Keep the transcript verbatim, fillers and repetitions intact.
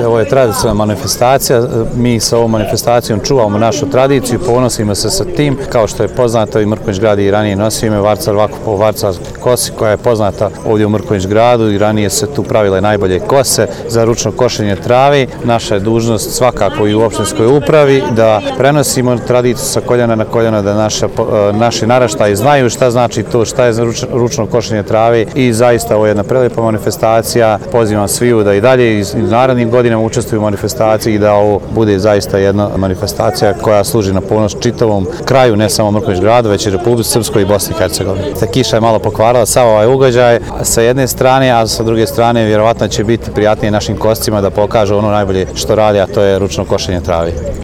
Ovo je tradicionalna manifestacija, mi sa ovom manifestacijom čuvamo našu tradiciju, ponosimo se sa tim, kao što je poznato i Mrkonjić grad i ranije nosio ime Varcar Vakupo Varcarske kosi, koja je poznata ovdje u Mrkonjić gradu i ranije se tu pravile najbolje kose za ručno košenje travi. Naša je dužnost svakako i u opštinskoj upravi da prenosimo tradiciju sa koljena na koljena, da naša, naši naraštaji znaju šta znači to, šta je ručno košenje travi i zaista ovo je jedna prelijepa manifestacija. Pozivam sviju da i dalje i narednim godinama učestvuju u manifestaciji i da ovo bude zaista jedna manifestacija koja služi na ponos čitavom kraju, ne samo Mrkonjić gradu, već i Republici Srpskoj i Bosni i Hercegovini. Kiša je malo pokvarila sav ovaj ugođaj sa jedne strane, a sa druge strane vjerovatno će biti prijatnije našim kostima da pokažu ono najbolje što radi, a to je ručno košenje travi.